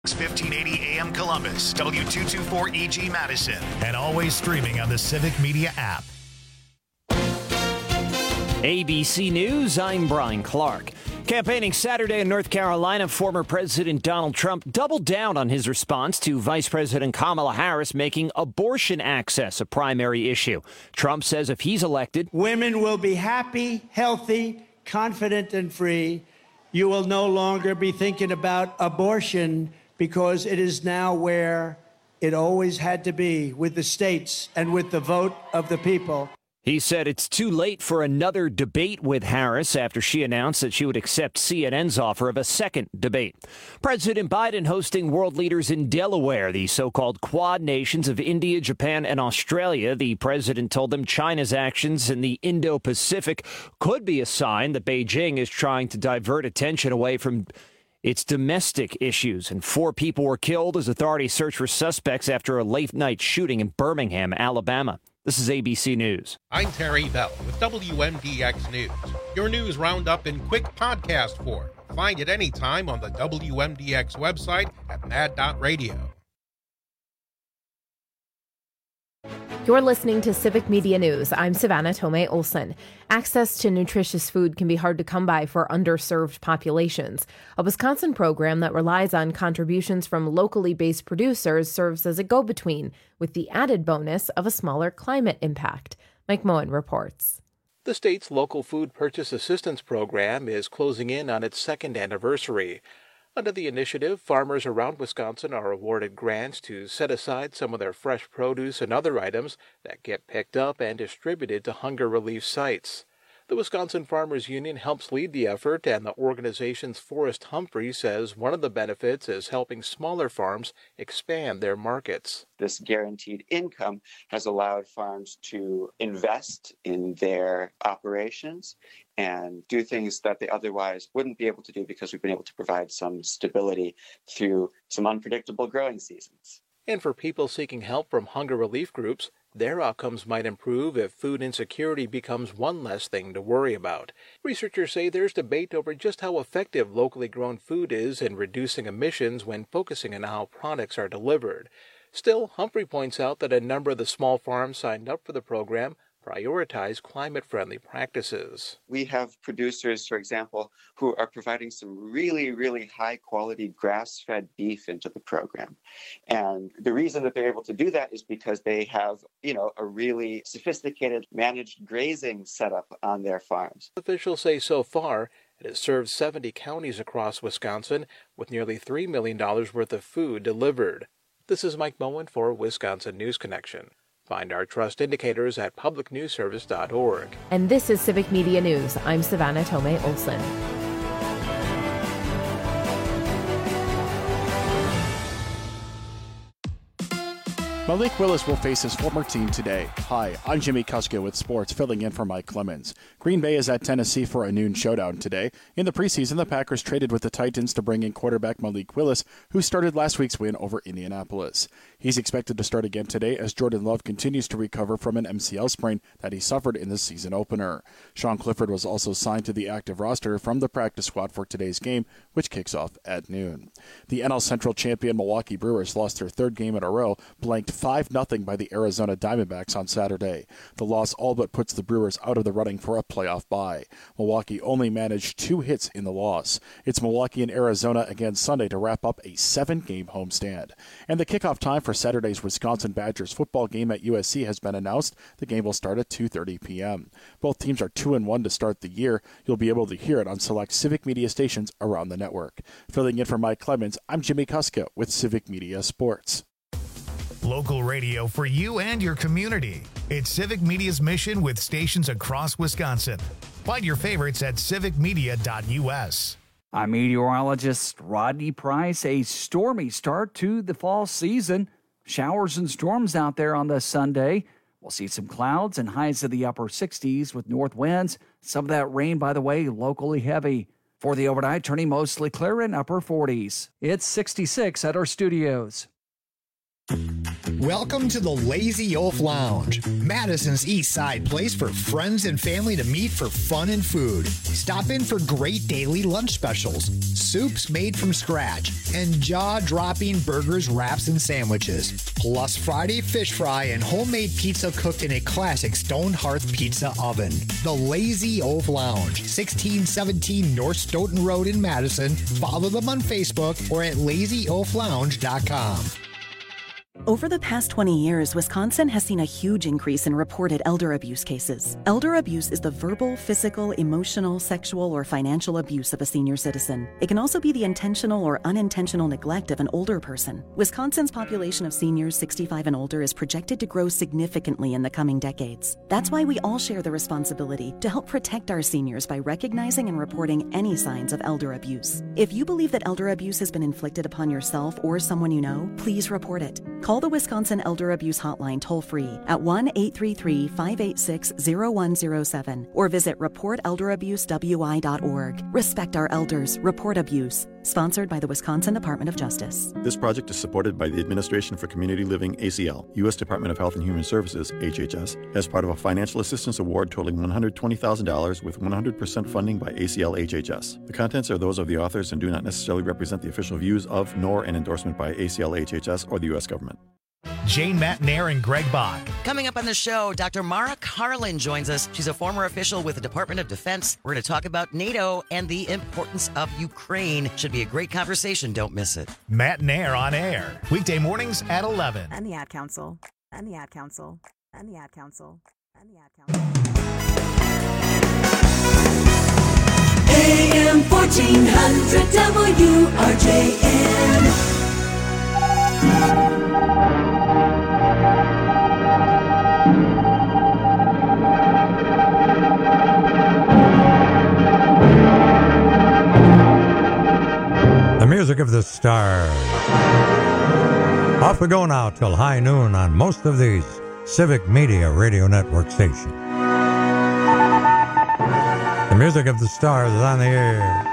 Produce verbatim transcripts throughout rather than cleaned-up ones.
fifteen eighty A M Columbus, W two twenty-four E G Madison, and always streaming on the Civic Media app. A B C News, I'm Brian Clark. Campaigning Saturday in North Carolina, former President Donald Trump doubled down on his response to Vice President Kamala Harris making abortion access a primary issue. Trump says if he's elected, women will be happy, healthy, confident, and free. You will no longer be thinking about abortion because it is now where it always had to be, with the states and with the vote of the people. He said it's too late for another debate with Harris after she announced that she would accept C N N's offer of a second debate. President Biden hosting world leaders in Delaware, the so-called Quad nations of India, Japan, and Australia. The president told them China's actions in the Indo-Pacific could be a sign that Beijing is trying to divert attention away from its domestic issues. And four people were killed as authorities search for suspects after a late-night shooting in Birmingham, Alabama. This is A B C News. I'm Terry Bell with W M D X News. Your news roundup in quick podcast form. Find it anytime on the W M D X website at mad dot radio. You're listening to Civic Media News. I'm Savannah Tomei Olson. Access to nutritious food can be hard to come by for underserved populations. A Wisconsin program that relies on contributions from locally based producers serves as a go-between, with the added bonus of a smaller climate impact. Mike Moen reports. The state's local food purchase assistance program is closing in on its second anniversary. Under the initiative, farmers around Wisconsin are awarded grants to set aside some of their fresh produce and other items that get picked up and distributed to hunger relief sites. The Wisconsin Farmers Union helps lead the effort, and the organization's Forrest Humphrey says one of the benefits is helping smaller farms expand their markets. This guaranteed income has allowed farms to invest in their operations and do things that they otherwise wouldn't be able to do because we've been able to provide some stability through some unpredictable growing seasons. And for people seeking help from hunger relief groups, their outcomes might improve if food insecurity becomes one less thing to worry about. Researchers say there's debate over just how effective locally grown food is in reducing emissions when focusing on how products are delivered. Still, Humphrey points out that a number of the small farms signed up for the program prioritize climate-friendly practices. We have producers, for example, who are providing some really, really high-quality grass-fed beef into the program. And the reason that they're able to do that is because they have, you know, a really sophisticated managed grazing setup on their farms. Officials say so far, it has served seventy counties across Wisconsin with nearly three million dollars worth of food delivered. This is Mike Moen for Wisconsin News Connection. Find our trust indicators at public news service dot org. And this is Civic Media News. I'm Savannah Tomei Olson. Malik Willis will face his former team today. Hi, I'm Jimmy Kuska with sports, filling in for Mike Clemens. Green Bay is at Tennessee for a noon showdown today. In the preseason, the Packers traded with the Titans to bring in quarterback Malik Willis, who started last week's win over Indianapolis. He's expected to start again today as Jordan Love continues to recover from an M C L sprain that he suffered in the season opener. Sean Clifford was also signed to the active roster from the practice squad for today's game, which kicks off at noon. The N L Central champion Milwaukee Brewers lost their third game in a row, blanked five nothing by the Arizona Diamondbacks on Saturday. The loss all but puts the Brewers out of the running for a playoff bye. Milwaukee only managed two hits in the loss. It's Milwaukee and Arizona again Sunday to wrap up a seven-game homestand. And the kickoff time for Saturday's Wisconsin Badgers football game at U S C has been announced. The game will start at two thirty p.m. Both teams are two and one to start the year. You'll be able to hear it on select Civic Media stations around the network. Filling in for Mike Clemens, I'm Jimmy Kuska with Civic Media Sports. Local radio for you and your community. It's Civic Media's mission with stations across Wisconsin. Find your favorites at civic media dot u s. I'm meteorologist Rodney Price. A stormy start to the fall season. Showers and storms out there on this Sunday. We'll see some clouds and highs of the upper sixties with north winds. Some of that rain, by the way, locally heavy. For the overnight, turning mostly clear in upper forties. It's sixty-six at our studios. Welcome to the Lazy Wolf Lounge, Madison's East Side place for friends and family to meet for fun and food. Stop in for great daily lunch specials, soups made from scratch, and jaw-dropping burgers, wraps, and sandwiches. Plus Friday fish fry and homemade pizza cooked in a classic stone hearth pizza oven. The Lazy Wolf Lounge, sixteen seventeen North Stoughton Road in Madison. Follow them on Facebook or at lazy wolf lounge dot com. Over the past twenty years, Wisconsin has seen a huge increase in reported elder abuse cases. Elder abuse is the verbal, physical, emotional, sexual, or financial abuse of a senior citizen. It can also be the intentional or unintentional neglect of an older person. Wisconsin's population of seniors sixty-five and older is projected to grow significantly in the coming decades. That's why we all share the responsibility to help protect our seniors by recognizing and reporting any signs of elder abuse. If you believe that elder abuse has been inflicted upon yourself or someone you know, please report it. Call the Wisconsin Elder Abuse Hotline toll-free at one eight three three, five eight six, zero one zero seven or visit report elder abuse w i dot org. Respect our elders. Report abuse. Sponsored by the Wisconsin Department of Justice. This project is supported by the Administration for Community Living, A C L, U S Department of Health and Human Services, H H S, as part of a financial assistance award totaling one hundred twenty thousand dollars with one hundred percent funding by A C L H H S. The contents are those of the authors and do not necessarily represent the official views of, nor an endorsement by A C L H H S or the U S government. Jane Matnair and Greg Bach. Coming up on the show, Doctor Mara Karlin joins us. She's a former official with the Department of Defense. We're going to talk about NATO and the importance of Ukraine. Should be a great conversation. Don't miss it. Matnair on air. Weekday mornings at eleven. And the Ad Council. And the Ad Council. And the Ad Council. And the Ad Council. A M fourteen hundred W R J N. The music of the stars. Off we go now till high noon on most of these Civic Media Radio Network stations. The music of the stars is on the air.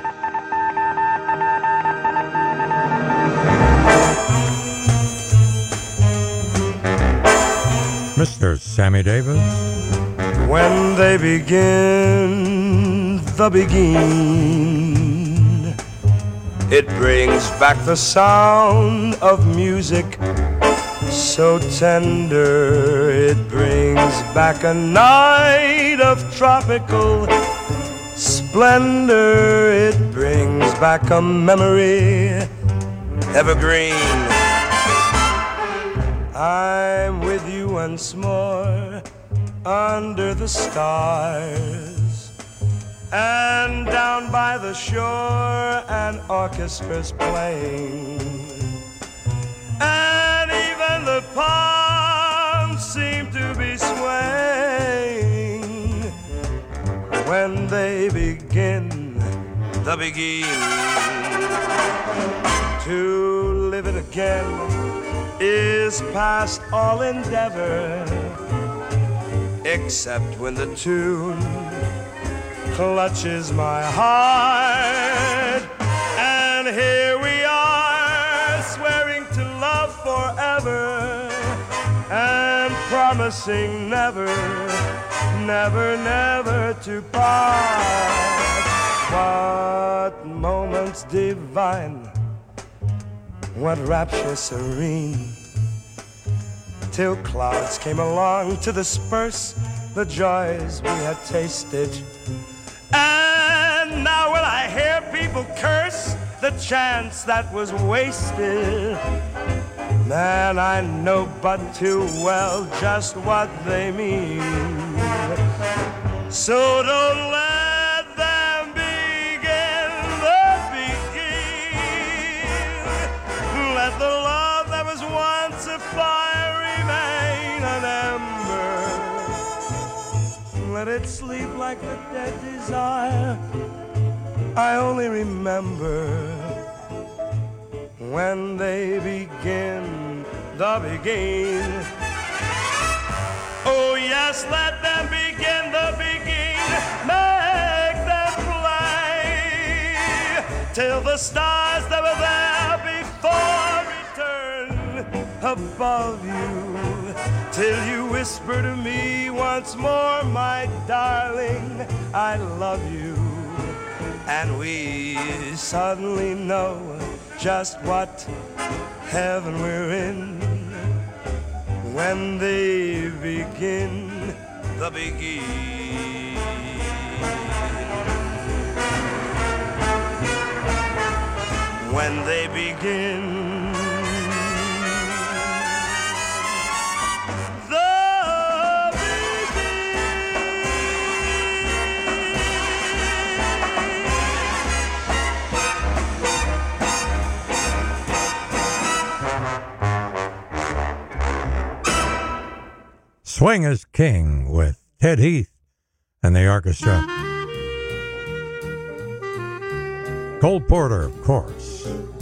Mister Sammy Davis. When they begin the begin, it brings back the sound of music so tender. It brings back a night of tropical splendor. It brings back a memory evergreen. I'm with you once more under the stars, and down by the shore an orchestra's playing, and even the palms seem to be swaying when they begin the begin. To live it again is past all endeavor, except when the tune clutches my heart. And here we are, swearing to love forever, and promising never, never, never to part. What moments divine, what rapture serene, till clouds came along to disperse the joys we had tasted. And now will I hear people curse the chance that was wasted? Man, I know but too well just what they mean. So don't let them begin the begin. Let the love that was once a fire remain an ember. Let it sleep like the dead desire. I only remember when they begin the begin. Oh yes, let them begin the begin. Make them play till the stars that were there before return. above you, till you whisper to me once more, my darling, I love you. And we suddenly know just what heaven we're in when they begin the begin. When they begin Swing is King with Ted Heath and the orchestra. Cole Porter, of course.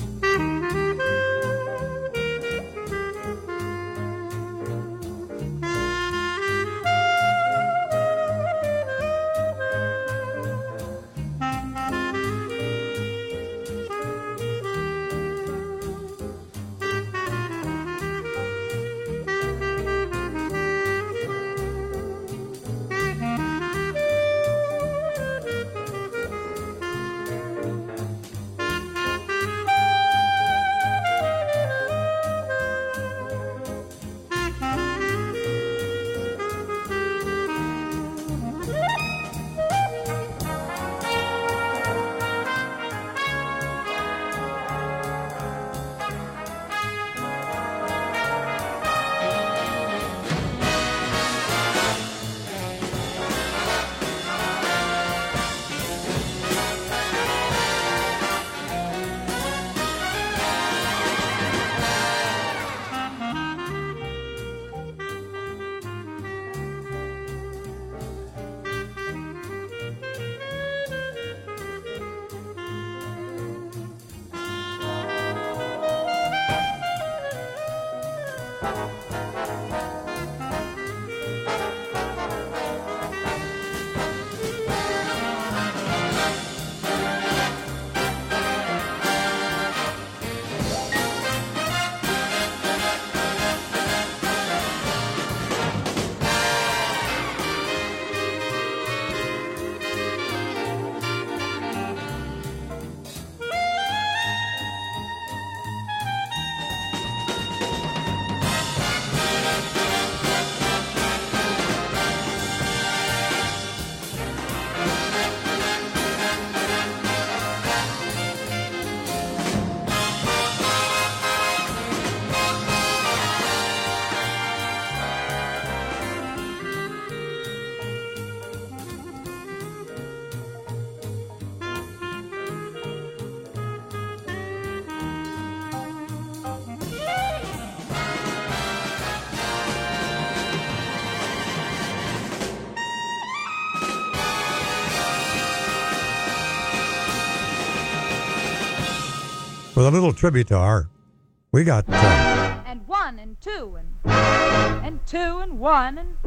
With a little tribute to art, we got uh, and one and two and and two and one and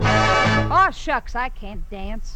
oh shucks, I can't dance.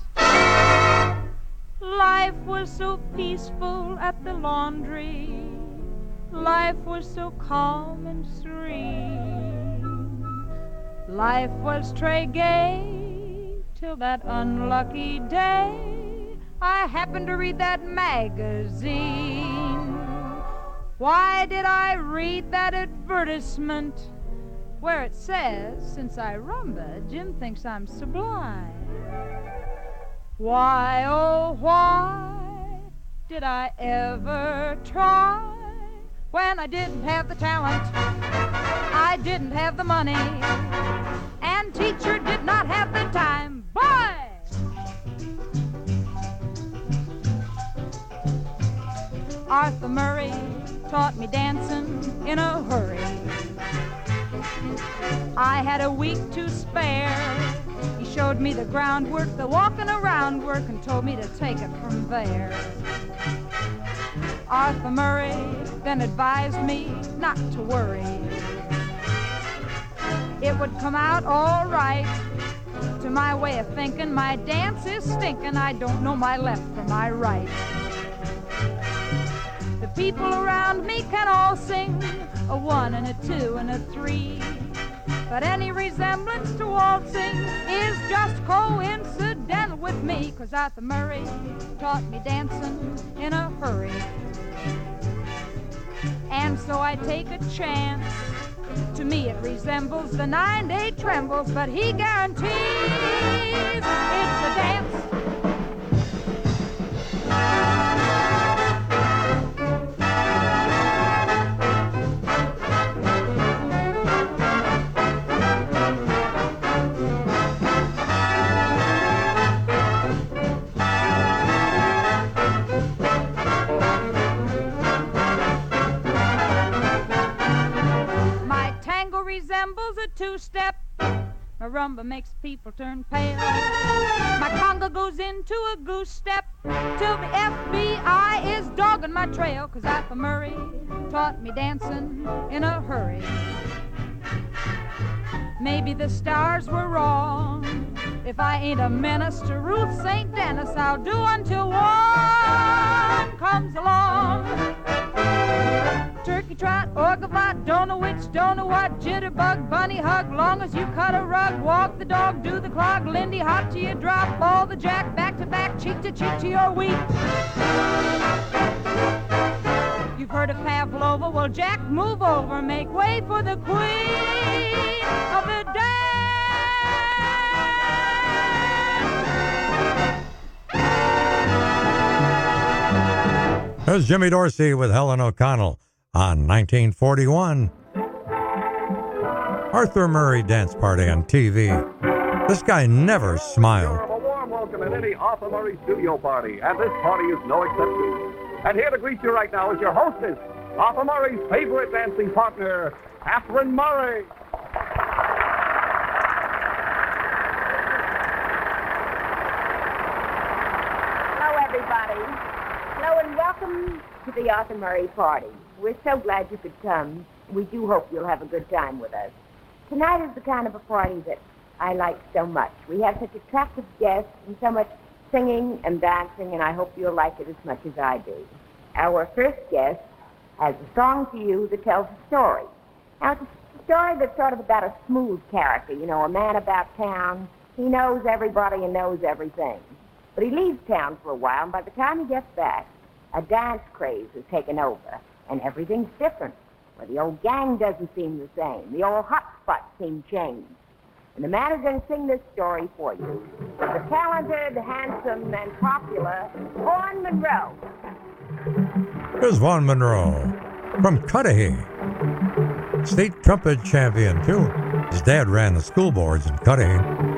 Life was so peaceful at the laundry. Life was so calm and serene. Life was très gay till that unlucky day I happened to read that magazine. Why did I read that advertisement where it says, since I rumba, Jim thinks I'm sublime? Why, oh, why did I ever try when I didn't have the talent, I didn't have the money, and teacher did not have the time? Boy! Arthur Murray taught me dancing in a hurry. I had a week to spare. He showed me the groundwork, the walking around work, and told me to take it from there. Arthur Murray then advised me not to worry. It would come out all right. To my way of thinking, my dance is stinking. I don't know my left from my right. The people around me can all sing a one and a two and a three. But any resemblance to waltzing is just coincidental with me, 'cause Arthur Murray taught me dancing in a hurry. And so I take a chance. To me it resembles the nine-day trembles, but he guarantees it's a dance. Resembles a two-step. My rumba makes people turn pale. My conga goes into a goose step till the F B I is dogging my trail, 'cause Arthur Murray taught me dancing in a hurry. Maybe the stars were wrong. If I ain't a menace to Ruth Saint Denis, I'll do until one comes along. Turkey trot, or gavotte, don't know which, don't know what, jitterbug, bunny hug, long as you cut a rug, walk the dog, do the clog, Lindy hop to your drop, ball the jack, back to back, cheek to cheek to your wheat. You've heard of Pavlova, well Jack, move over, make way for the queen of the dance. There's Jimmy Dorsey with Helen O'Connell on nineteen forty-one. Arthur Murray Dance Party on T V. This guy never smiled. A warm welcome at any Arthur Murray studio party, and this party is no exception. And here to greet you right now is your hostess, Arthur Murray's favorite dancing partner, Catherine Murray. Hello, everybody. Hello, and welcome to the Arthur Murray party. We're so glad you could come. We do hope you'll have a good time with us. Tonight is the kind of a party that I like so much. We have such attractive guests and so much singing and dancing, and I hope you'll like it as much as I do. Our first guest has a song for you that tells a story. Now, it's a story that's sort of about a smooth character, you know, a man about town. He knows everybody and knows everything. But he leaves town for a while, and by the time he gets back, a dance craze has taken over, and everything's different. Well, the old gang doesn't seem the same. The old hot spots seem changed. And the man who's going to sing this story for you is the talented, handsome, and popular Vaughn Monroe. Here's Vaughn Monroe from Cudahy. State trumpet champion, too. His dad ran the school boards in Cudahy.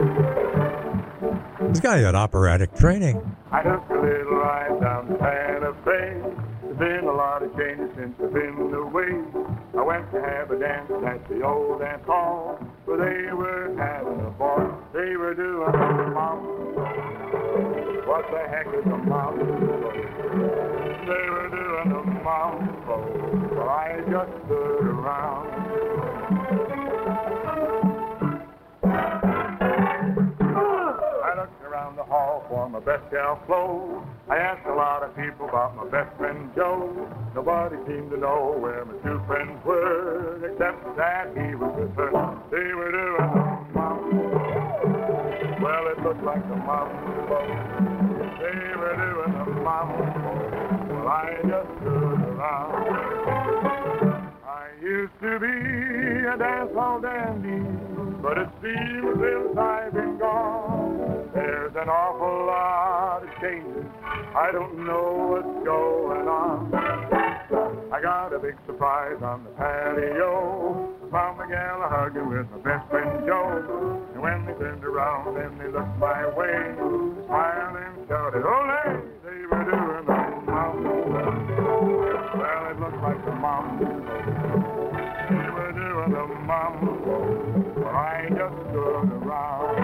This guy had operatic training. I took a little ride down the Santa Fe. There's been a lot of changes since I've been away. I went to have a dance at the old dance hall, where they were having a ball. They were doing a mountain. What the heck is a mountain flow? They were doing a mountain flow, but I just stood around. Around the hall for my best gal Flo. I asked a lot of people about my best friend Joe. Nobody seemed to know where my two friends were, except that he was with her. They were doing the mountain. Well, it looked like the mountain flow. They were doing the mountain flow. Well, I just stood around. I used to be a dance hall dandy, but it seems since I've been gone, there's an awful lot of changes. I don't know what's going on. I got a big surprise on the patio. I found the gal hugging with my best friend Joe. And when they turned around and they looked my way, smiled and shouted, "Ole!" They were doing the mountain. Well, it looked like the mountain. They were doing the mountain. Well, I just stood around.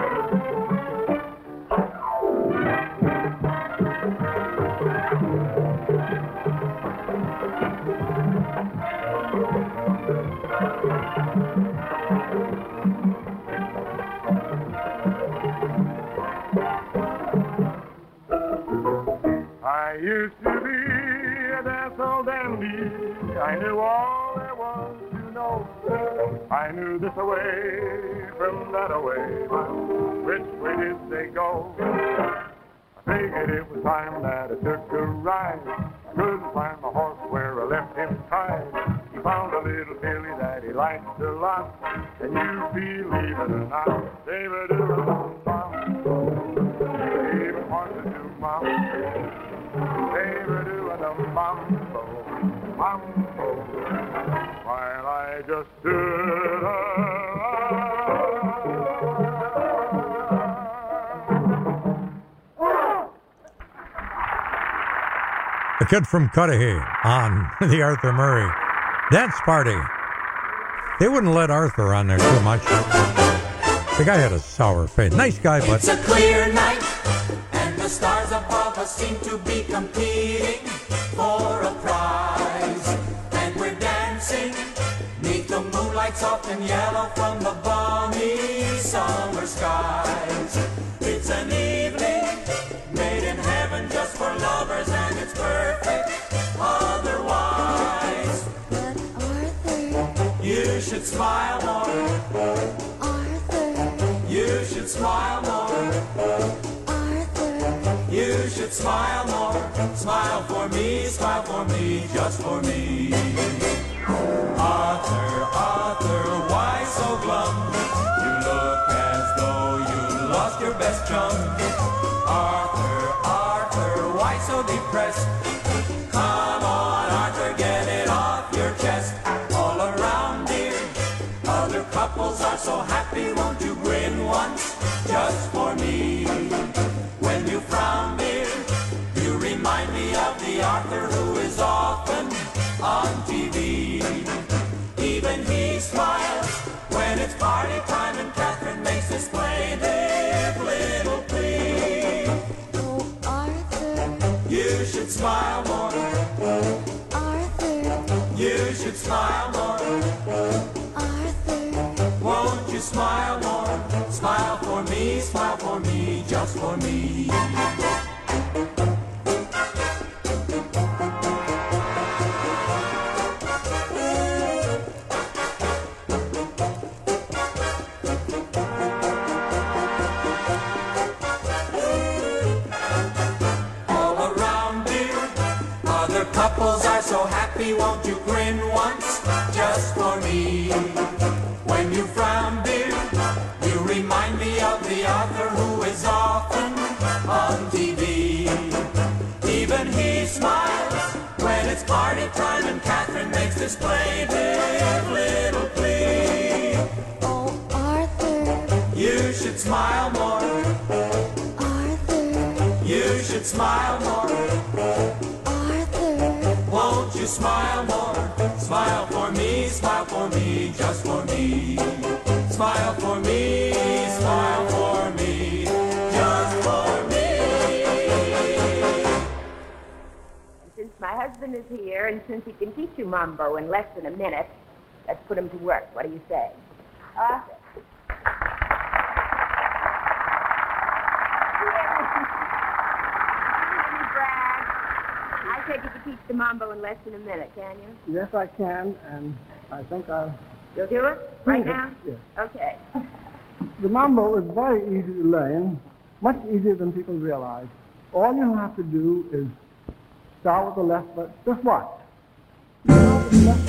I used to be a dance hall dandy. I knew all there was to I knew this away from that away, but which way did they go? I figured it was time that I took a ride. I couldn't find the horse where I left him tied. He found a little filly that he liked a lot, and you believe it or not, David is a bum. David wanted to mom. David is a mambo, mambo. While I just stood The Kid from Cudahy on the Arthur Murray Dance Party. They wouldn't let Arthur on there too much. The guy had a sour face. Nice guy, but... It's a clear night, and the stars above us seem to be competing for a prize. And we're dancing neath the moonlight, soft and yellow from the balmy summer skies. It's an evening made in heaven just for lovers, and it's perfect otherwise. But Arthur, you should smile more. Arthur, you should smile more. Arthur, you should smile more. Smile for me, smile for me, just for me. Arthur, Arthur, why so glum? You look as though you lost your best chum. Arthur, Arthur, why so depressed? Come on, Arthur, get it off your chest. All around, dear, other couples are so happy. Won't you grin once, just for me? When you frown, dear, you remind me of the Arthur who is often on T V. Even he smiles when it's party time, and Catherine makes this plaintive little plea. Oh, Arthur, you should smile more. Arthur, you should smile more. Arthur, won't you smile more? Smile for me, smile for me, just for me. Couples are so happy, won't you grin once, just for me? When you frown, dear, you remind me of the Arthur who is often on T V. Even he smiles when it's party time, and Catherine makes this plaintive little plea. Oh, Arthur, you should smile more. Arthur, you should smile more. Won't you smile more? Smile for me, smile for me, just for me. Smile for me, smile for me, just for me. Since my husband is here, and since he can teach you mambo in less than a minute, let's put him to work. What do you say? Arthur? I said you could teach the mambo in less than a minute, can you? Yes, I can, and I think I'll... You'll do it? Right now? Yes. Okay. The mambo is very easy to learn, much easier than people realize. All you have to do is start with the left foot. Just watch. Start with the left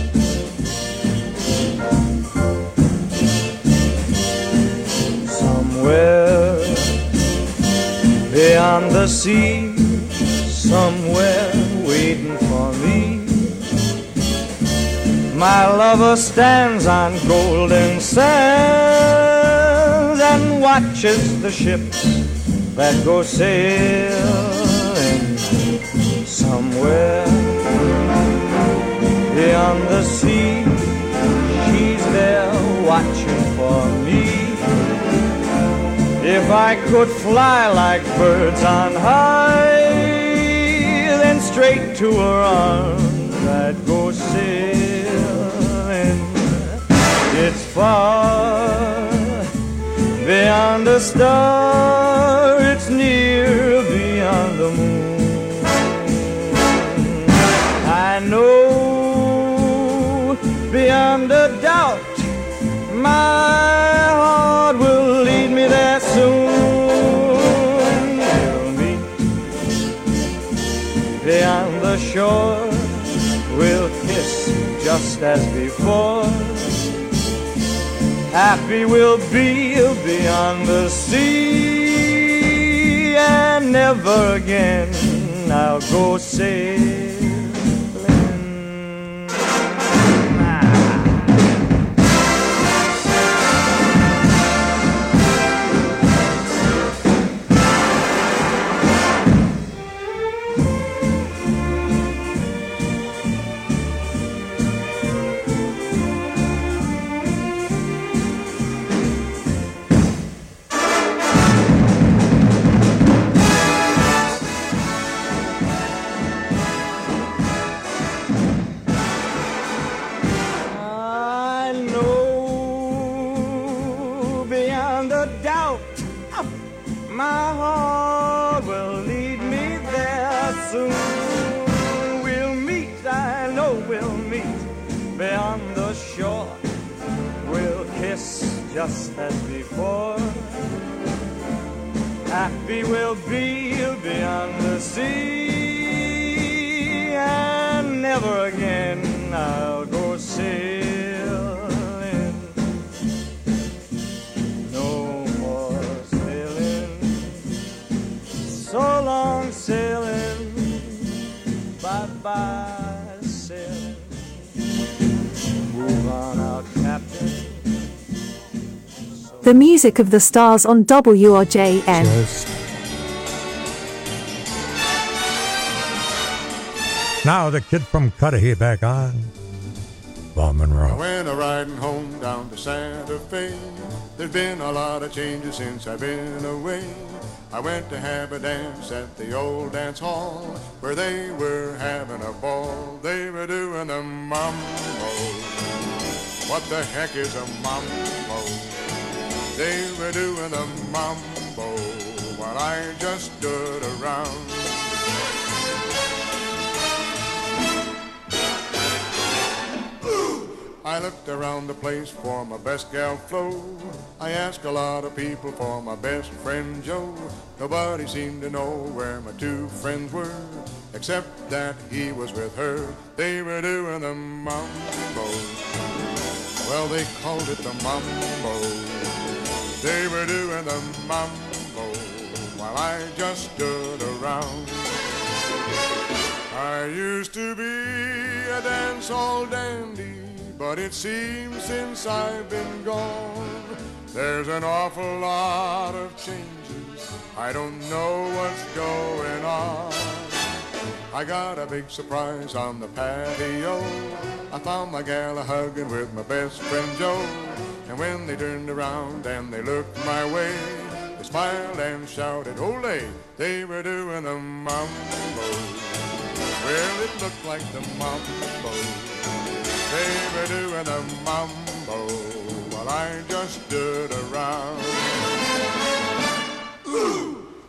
foot. Somewhere beyond the sea, somewhere waiting for me, my lover stands on golden sands and watches the ships that go sailing. Somewhere beyond the sea, she's there watching for me. If I could fly like birds on high, then straight to her arms I'd go sailing. It's far beyond a star, it's near beyond the moon. I know beyond a doubt My heart will lead me there soon. We'll meet beyond the shore. We'll kiss just as before. Happy we'll be beyond the sea, and never again I'll go sailing. Just as before, happy we'll be beyond the sea, and never again I'll go sailing. No more sailing, so long sailing, bye-bye sailing. Move on out, Captain. The music of the stars on W R J N. Just. Now the Kid from Cudahy back on Bob Monroe. I went a riding home down to Santa Fe. There's been a lot of changes since I've been away. I went to have a dance at the old dance hall where they were having a ball. They were doing the mambo. What the heck is a mambo? They were doing the mambo while I just stood around. I looked around the place for my best gal Flo. I asked a lot of people for my best friend Joe. Nobody seemed to know where my two friends were, except that he was with her. They were doing the mambo. Well, they called it the mambo. They were doing the mambo while I just stood around. I used to be a dance-hall dandy, but it seems since I've been gone, there's an awful lot of changes. I don't know what's going on. I got a big surprise on the patio. I found my gal a-hugging with my best friend Joe. And when they turned around and they looked my way, they smiled and shouted, "Ole!" They were doing the mambo. Well, it looked like the mambo. They were doing the mambo while I just stood around. Ooh.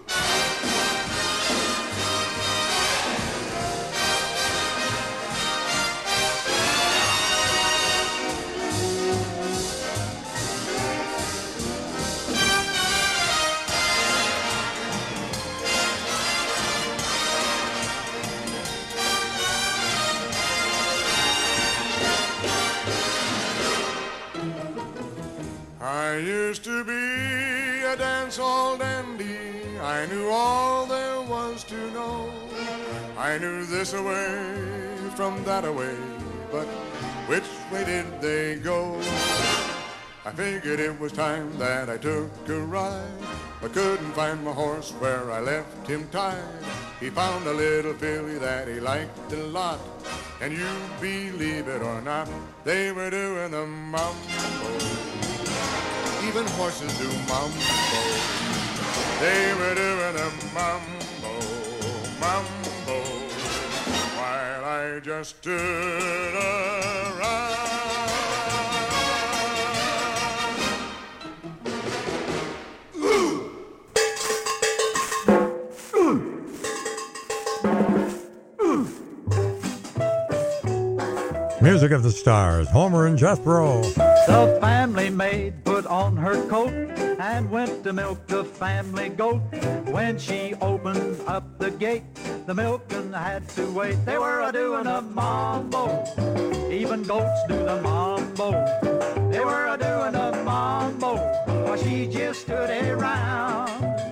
I used to be a dance-hall dandy. I knew all there was to know. I knew this away from that away, but which way did they go? I figured it was time that I took a ride, but couldn't find my horse where I left him tied. He found a little filly that he liked a lot, and you believe it or not, they were doing the mambo. Even horses do mambo. They were doing a mambo, mambo, while I just stood around. Ooh. Music of the Stars, Homer and Jethro. The family maid put on her coat and went to milk the family goat. When she opened up the gate, the milking had to wait. They were a-doing a mambo, even goats do the mambo. They were a-doing a mambo, while she just stood around.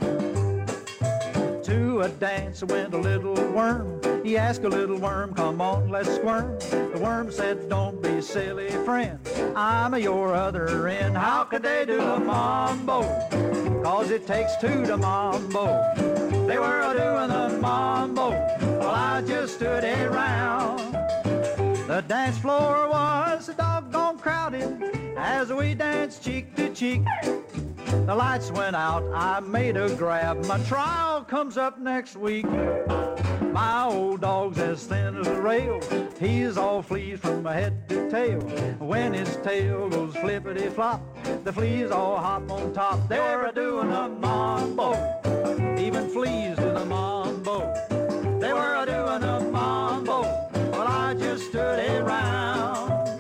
To a dance went a little worm. He asked a little worm, come on, let's squirm. The worm said, don't be silly, friend, I'm a your other end. How could they do the mambo? Cause it takes two to mambo. They were a-doing the mambo, while I just stood around. The dance floor was doggone crowded as we danced cheek to cheek. The lights went out, I made a grab. My trial comes up next week. My old dog's as thin as a rail. He's all fleas from head to tail. When his tail goes flippity-flop, the fleas all hop on top. They were a-doing a mambo, even fleas do the mambo. They were a-doing a mambo, but I just stood around.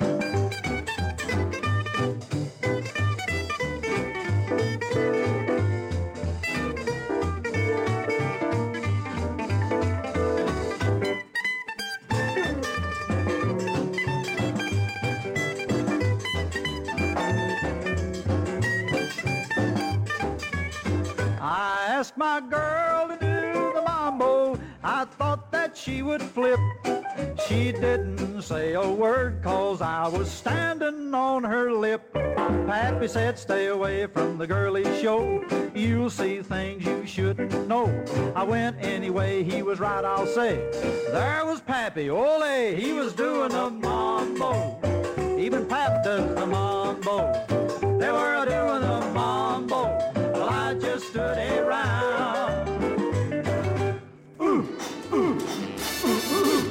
Asked my girl to do the mambo, I thought that she would flip. She didn't say a word cause I was standing on her lip. Pappy said stay away from the girly show, you'll see things you shouldn't know. I went anyway, he was right I'll say. There was Pappy, ole, he was doing the mambo. Even Pap does the mambo. They were doing the mambo, well I just stood around. Ooh, ooh, ooh, ooh.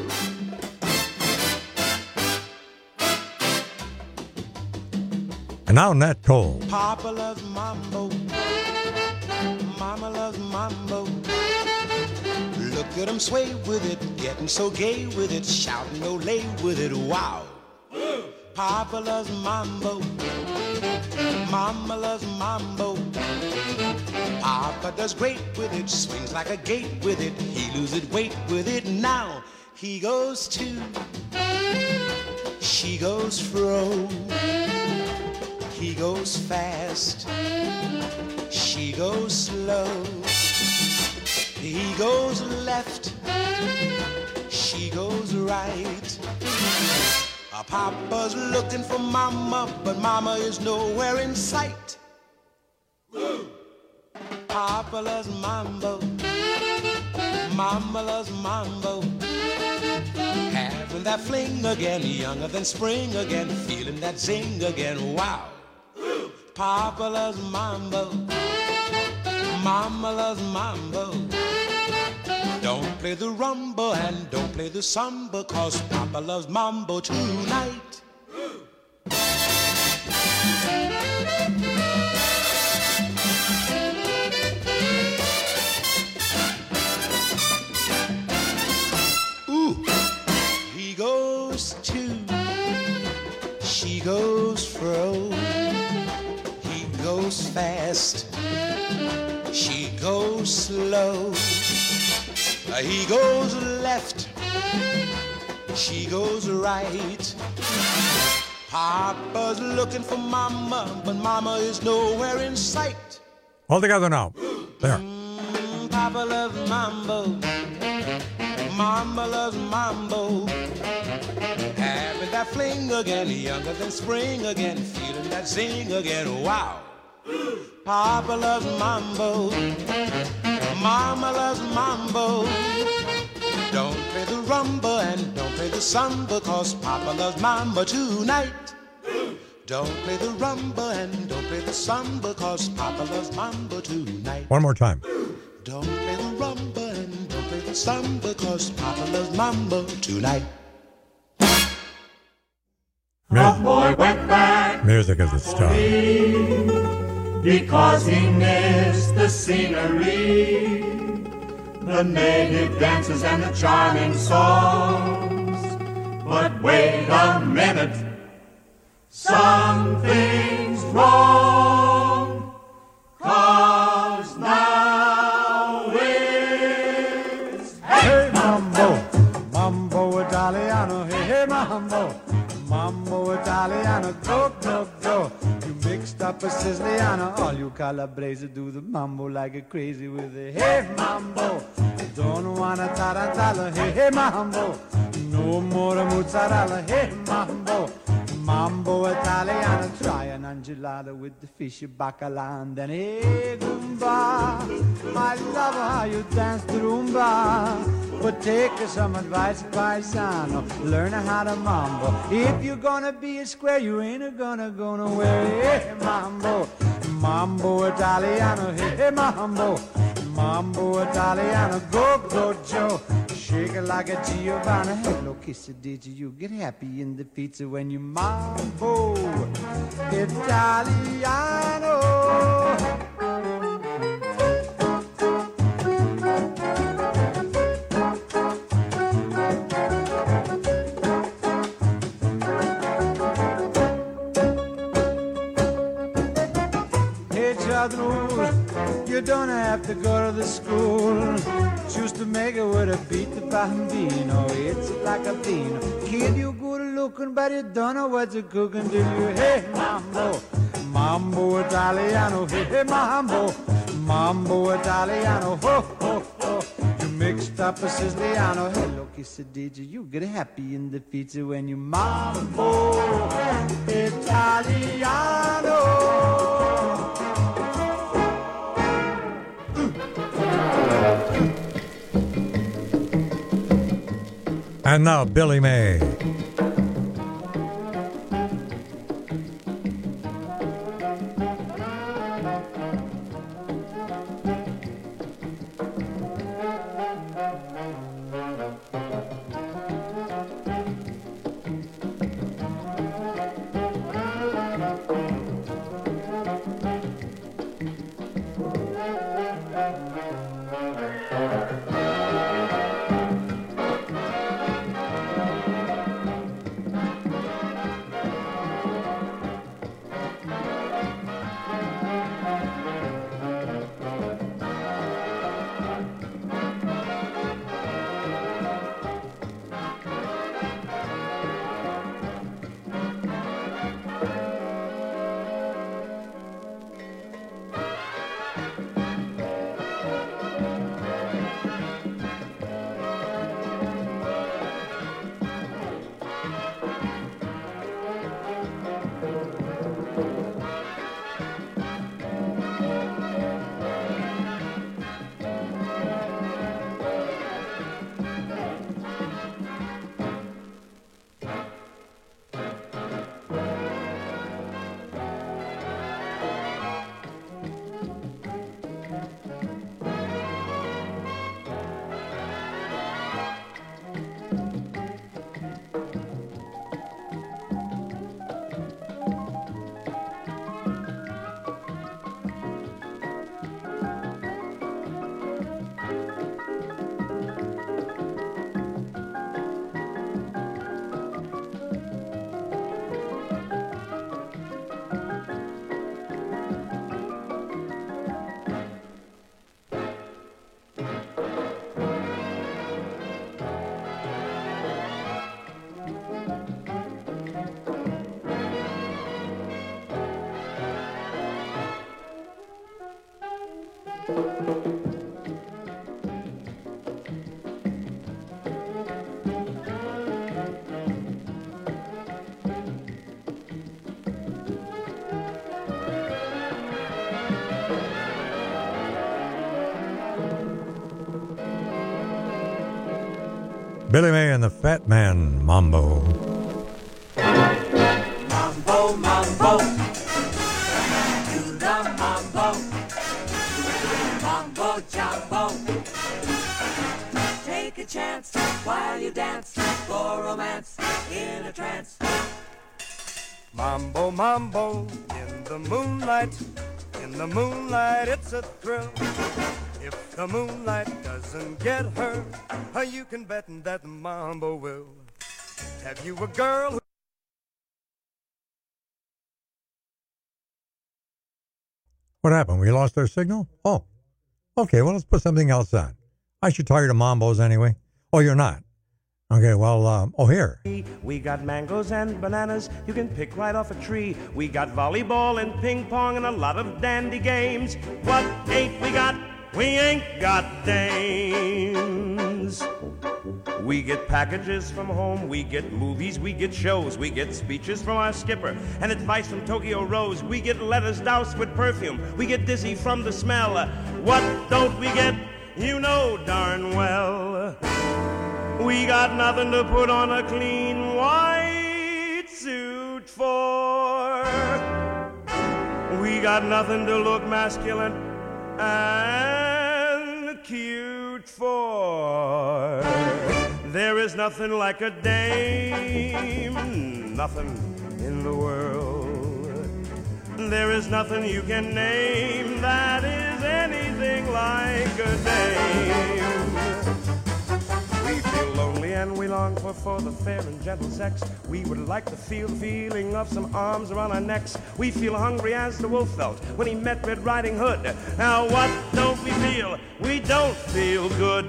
And now Nat Cole. Papa loves mambo, Mama loves mambo. Look at him sway with it, getting so gay with it, shouting Olay with it, wow. Papa loves mambo, Mama loves mambo. Papa does great with it, swings like a gate with it, he loses weight with it. Now he goes to, she goes fro. He goes fast, she goes slow. He goes left, she goes right. Our Papa's looking for Mama, but Mama is nowhere in sight. Papa loves mambo, Mama loves mambo. Having that fling again, younger than spring again, feeling that zing again, wow. Papa loves mambo, Mama loves mambo. Don't play the rumba and don't play the samba, cause Papa loves mambo tonight. Ooh, he goes to, she goes fro. Goes fast, she goes slow. He goes left, she goes right. Papa's looking for Mama, but Mama is nowhere in sight. All together now. There. Mm, Papa loves mambo, Mama loves mambo. Having that fling again, younger than spring again, feeling that zing again, wow. Papa loves mambo, Mama loves mambo. Don't play the rumba and don't play the samba, cause Papa loves mambo tonight. Don't play the rumba and don't play the samba, cause Papa loves mambo tonight. One more time. Don't play the rumba and don't play the samba, cause Papa loves mambo tonight. Music, boy went back music is a star. Because he missed the scenery, the native dances and the charming songs. But wait a minute, something's wrong, 'cause now it's Hey Mambo, Mambo Italiano, hey, hey Mambo, Mambo Italiano, go, go, go. You mixed up a Siciliano, all you Calabrese do the mambo like a crazy with a hey Mambo. Don't wanna tarantella, hey, hey Mambo, no more mozzarella, hey Mambo. Mambo Italiano, try an angelada with the fish bacala and then hey Goomba. I love how you dance the rumba, but take some advice, paisano, learn how to mambo. If you're gonna be a square, you ain't gonna go nowhere. Hey Mambo, Mambo Italiano, hey, hey Mambo, Mambo Italiano, go, go Joe. Shake it like a Giovanna. Hello, kiss it, did you? You get happy in the pizza when you mambo Italiano. Hey, Chadru, you don't have to go to the school. Choose to make it with a beat the bambino. It's like a bean. Kid, you good looking, but you don't know what you're cooking, do you? Hey, Mambo, Mambo Italiano. Hey, hey, Mambo, Mambo Italiano. Ho, ho, ho. You mixed up a Siciliano. Hello, quesadilla. You get happy in the pizza when you Mambo Italiano. And now Billy May. Billy May and the Fat Man Mambo. Mambo, mambo. You love mambo. Mambo jumbo. Take a chance while you dance for romance in a trance. Mambo, mambo, in the moonlight, in the moonlight, it's a thrill. If the moonlight doesn't get her, you can bet that the mambo will. Have you a girl who What happened? We lost our signal? Oh, okay. Well, let's put something else on. I should tell you to Mambo's anyway. Oh, you're not? Okay, well, um, oh, here. We got mangoes and bananas you can pick right off a tree. We got volleyball and ping pong and a lot of dandy games. What ain't we got? We ain't got dames. We get packages from home, we get movies, we get shows, we get speeches from our skipper and advice from Tokyo Rose. We get letters doused with perfume, we get dizzy from the smell. What don't we get? You know darn well. We got nothing to put on a clean white suit for. We got nothing to look masculine and cute for. There is nothing like a dame, nothing in the world. There is nothing you can name that is anything like a dame. We feel lonely and we long for, for the fair and gentle sex. We would like to feel the feeling of some arms around our necks. We feel hungry as the wolf felt when he met Red Riding Hood. Now what don't we feel? We don't feel good.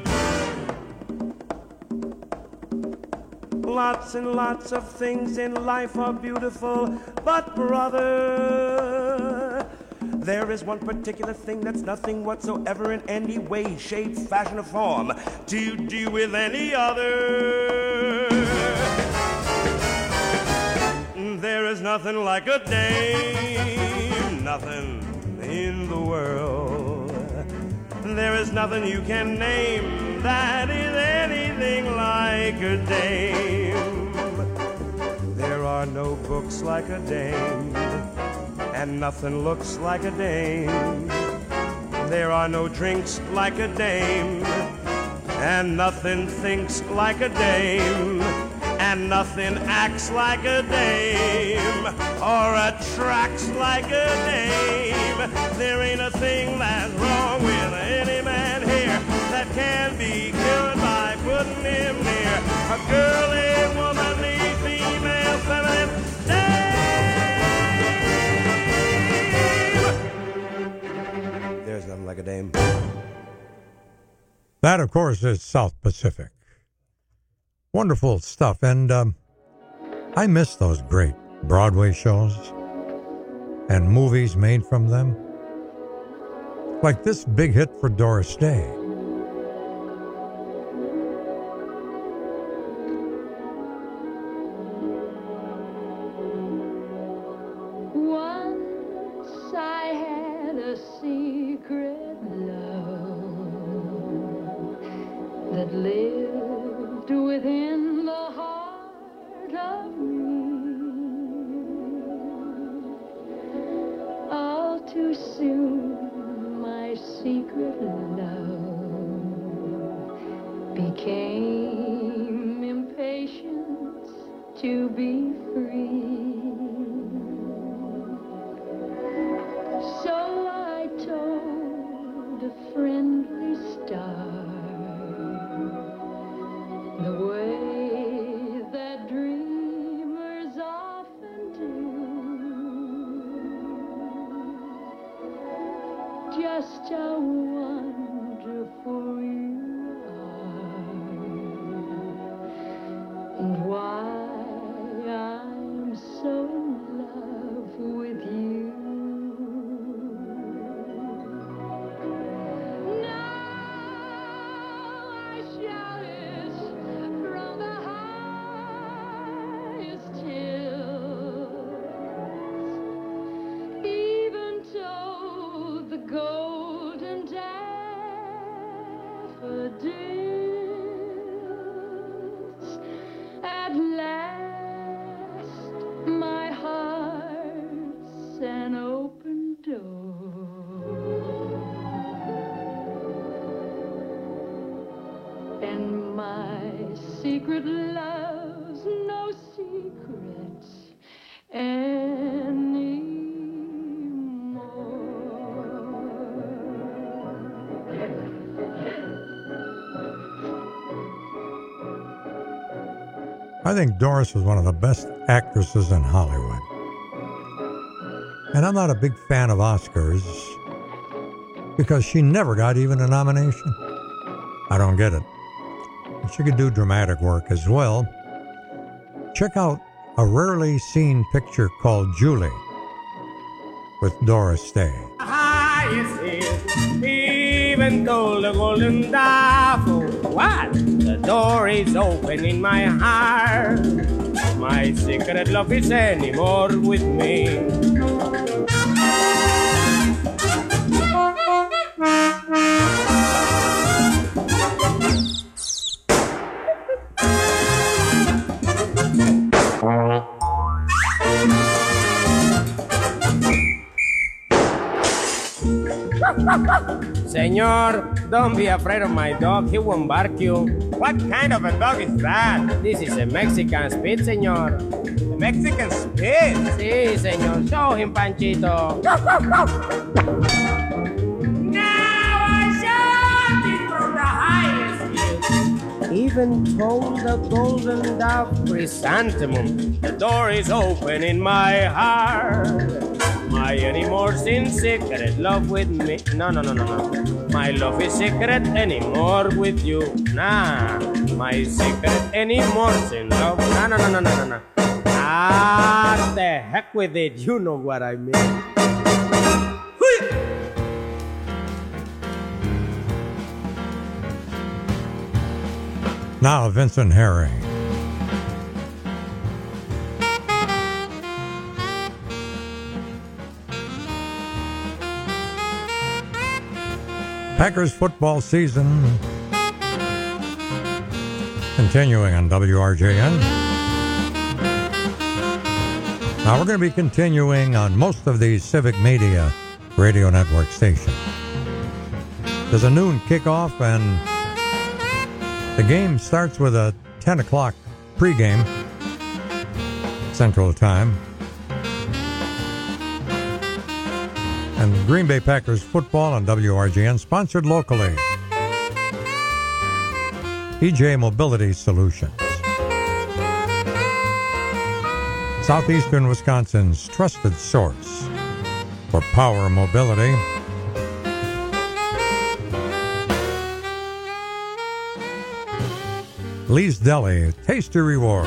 Lots and lots of things in life are beautiful, but brother, there is one particular thing that's nothing whatsoever in any way, shape, fashion, or form to do with any other. There is nothing like a dame, nothing in the world. There is nothing you can name that is anything like a dame. There are no books like a dame, and nothing looks like a dame. There are no drinks like a dame, and nothing thinks like a dame, and nothing acts like a dame, or attracts like a dame. There ain't a thing that's wrong with any man here that can be cured by putting him near a girly, womanly, female, feminine dame. There's nothing like a dame. That, of course, is South Pacific. Wonderful stuff. And um, I miss those great Broadway shows and movies made from them. Like this big hit for Doris Day. Once I had a secret love that lived within the heart of me. All too soon my secret love became impatient to be free. So I told a friendly star the way that dreamers often do. Just how wonderful you are, and why I'm so in love with you. At last, my heart's an open door, and my secret love's no secret anymore. I think Doris was one of the best actresses in Hollywood. And I'm not a big fan of Oscars, because she never got even a nomination. I don't get it. She could do dramatic work as well. Check out a rarely seen picture called Julie with Doris Day. Highest hill, even though the golden daffodil. What? The door is open in my heart. My secret love is anymore with me. Senor, don't be afraid of my dog. He won't bark you. What kind of a dog is that? This is a Mexican Spitz, senor. A Mexican Spitz? Sí, senor. Show him, Panchito. Now I shot it from the highest hill. Even told the golden dove chrysanthemum. The door is open in my heart. My anymore sin secret love with me. No, no, no, no, no. My love is secret anymore with you. Nah, my secret anymore sin love. No, no, no, no, no, no, no. Ah, the heck with it. You know what I mean. Now, Vincent Herring. Packers football season continuing on W R J N. Now we're going to be continuing on most of the Civic Media radio network stations. There's a noon kickoff, and the game starts with a ten o'clock pregame Central Time. And Green Bay Packers football on W R J N, sponsored locally. E J Mobility Solutions. Southeastern Wisconsin's trusted source for power mobility. Lee's Deli, Tasty Rewards.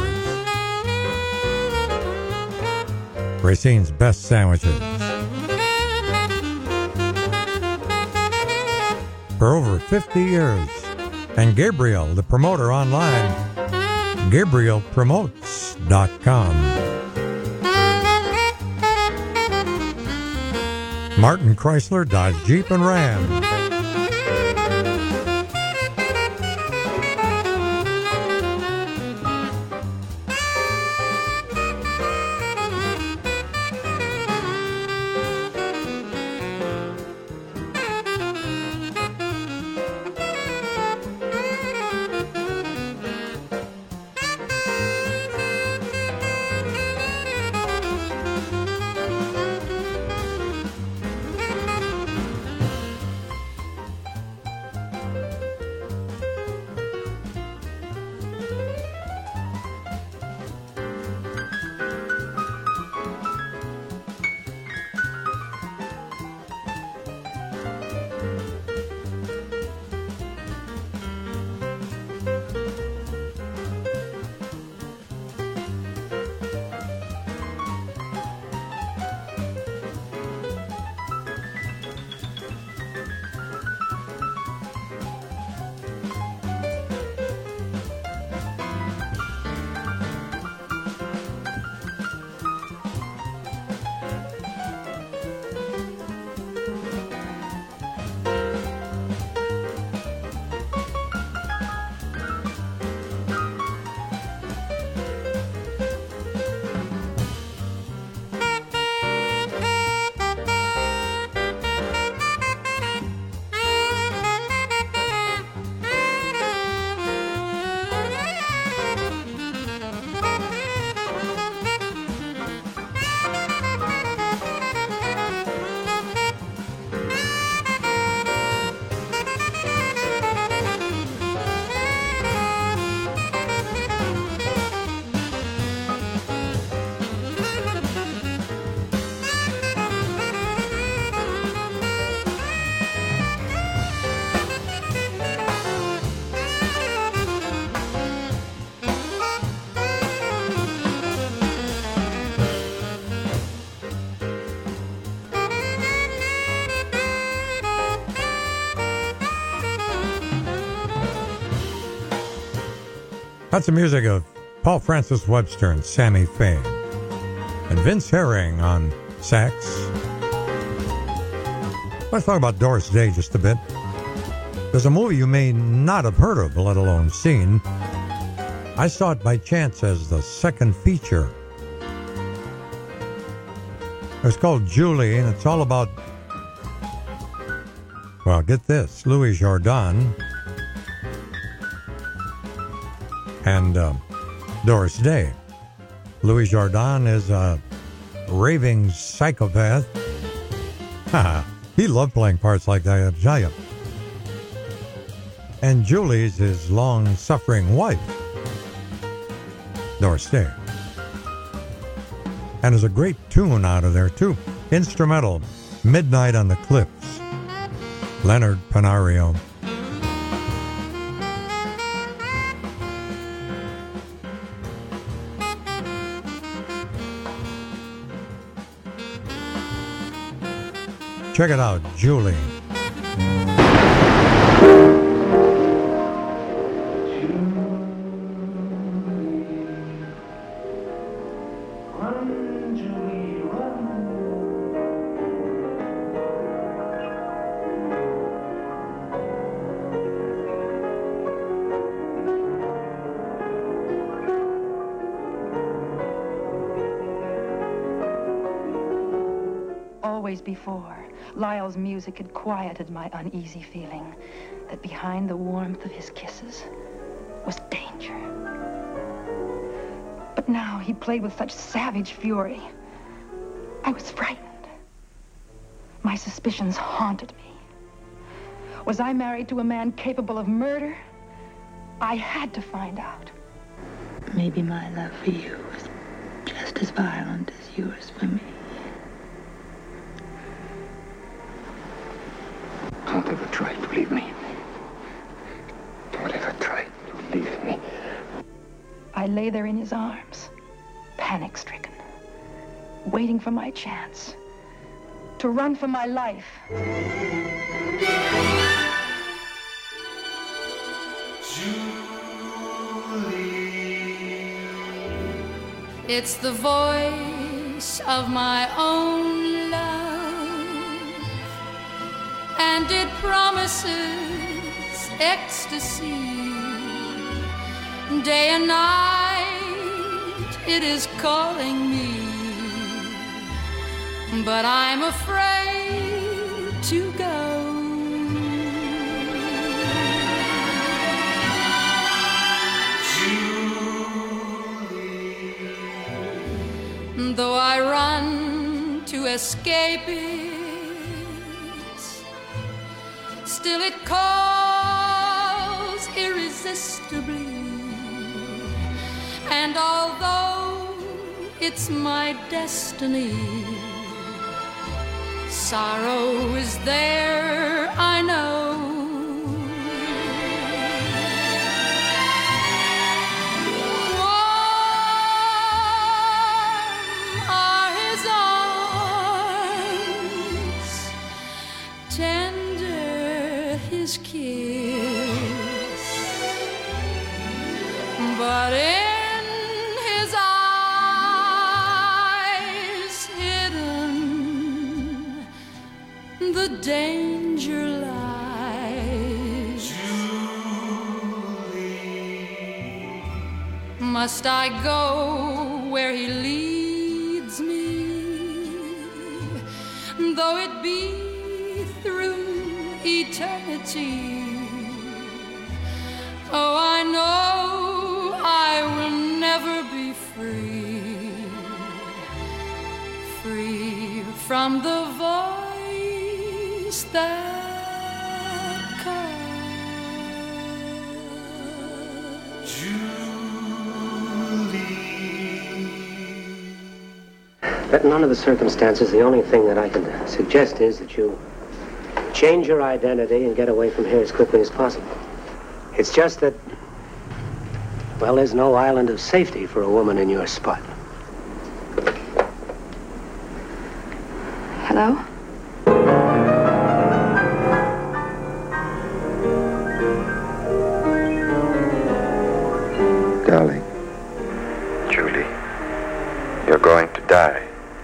Racine's Best Sandwiches. For over fifty years. And Gabriel, the promoter online, Gabriel Promotes dot com. Martin Chrysler, Dodge, Jeep, and Ram. That's the music of Paul Francis Webster and Sammy Faye. And Vince Herring on sax. Let's talk about Doris Day just a bit. There's a movie you may not have heard of, let alone seen. I saw it by chance as the second feature. It's called Julie, and it's all about, well, get this, Louis Jordan and uh, Doris Day. Louis Jordan is a raving psychopath. He loved playing parts like that, I tell you. And Julie's his long-suffering wife, Doris Day. And there's a great tune out of there, too. Instrumental, Midnight on the Cliffs, Leonard Panario. Check it out, Julie. Always before, Lyle's music had quieted my uneasy feeling that behind the warmth of his kisses was danger. But now he played with such savage fury. I was frightened. My suspicions haunted me. Was I married to a man capable of murder? I had to find out. Maybe my love for you is just as violent as yours for me. Don't ever try to leave me. Don't ever try to leave me. I lay there in his arms, panic-stricken, waiting for my chance to run for my life. It's the voice of my own love, and it promises ecstasy. Day and night it is calling me, but I'm afraid to go. Though I run to escape it, still it calls irresistibly. And although it's my destiny, sorrow is there, I know. But in his eyes hidden, the danger lies. Julie. Must I go where he leads me, though it be through eternity? Oh, I know I will never be free, free from the voice that calls. Julie. But in under the circumstances, the only thing that I can suggest is that you change your identity and get away from here as quickly as possible. It's just that, well, there's no island of safety for a woman in your spot. Hello? Darling, Julie, you're going to die.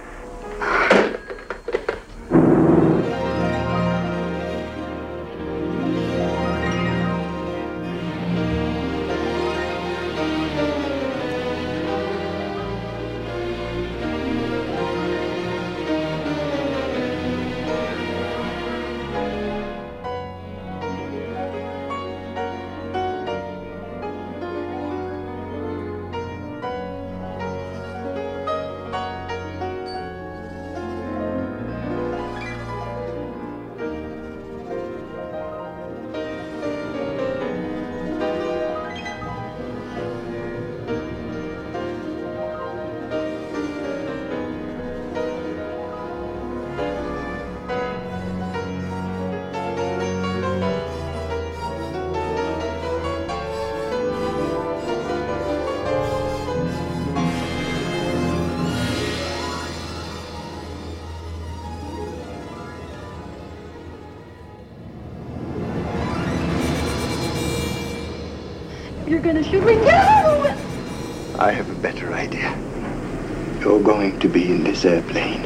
You're gonna shoot me? No! I have a better idea. You're going to be in this airplane.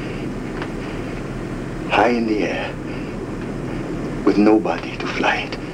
High in the air. With nobody to fly it.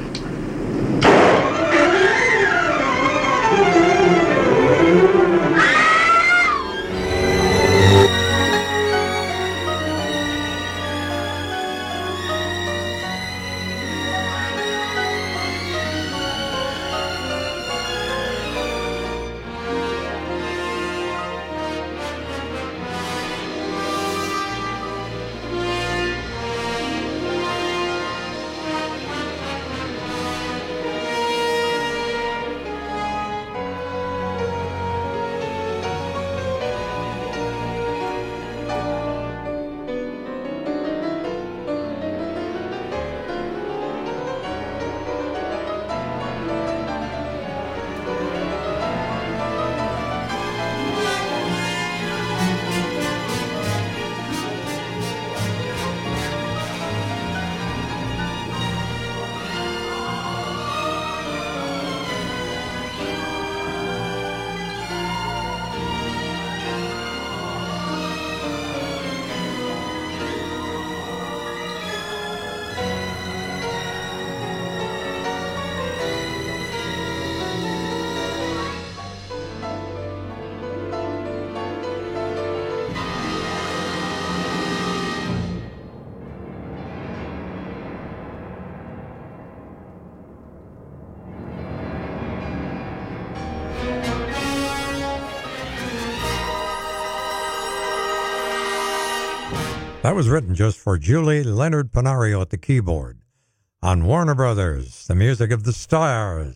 That was written just for Julie Leonard Panario at the keyboard. On Warner Brothers, the music of the stars.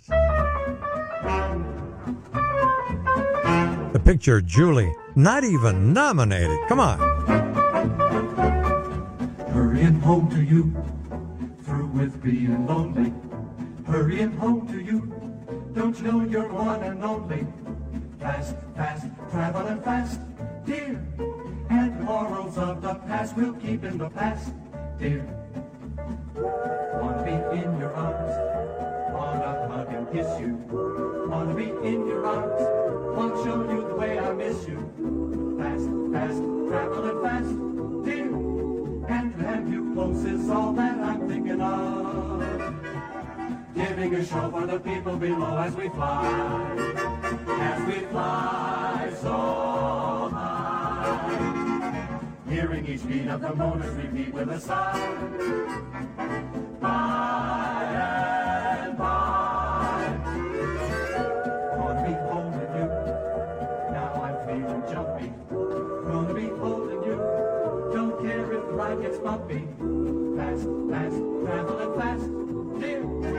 The picture, Julie, not even nominated. Come on. Hurrying home to you, through with being lonely. Hurrying home to you, don't you know you're one and only? Fast, fast, traveling fast, dear. And morals of the past we'll keep in the past, dear. Wanna be in your arms, wanna hug and kiss you. Wanna be in your arms, wanna show you the way I miss you. Fast, fast, traveling fast, dear. And to have you close is all that I'm thinking of. Giving a show for the people below as we fly, as we fly so high. Hearing each beat of the motors repeat with a sigh. By and by. Gonna be holding you, now I'm feeling jumpy. Gonna be holding you, don't care if the ride gets bumpy. Fast, fast, traveling fast, dear.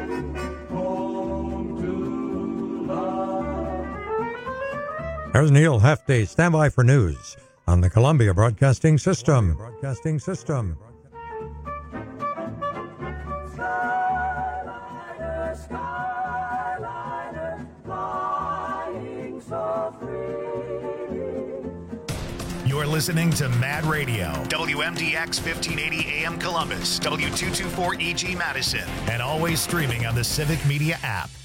Home to love. There's Neil Hefty. Stand by for news on the Columbia Broadcasting System. Broadcasting System. Skyliner, Skyliner, flying so free. You're listening to Mad Radio, W M D X fifteen eighty A M Columbus, W two twenty-four E G Madison, and always streaming on the Civic Media app.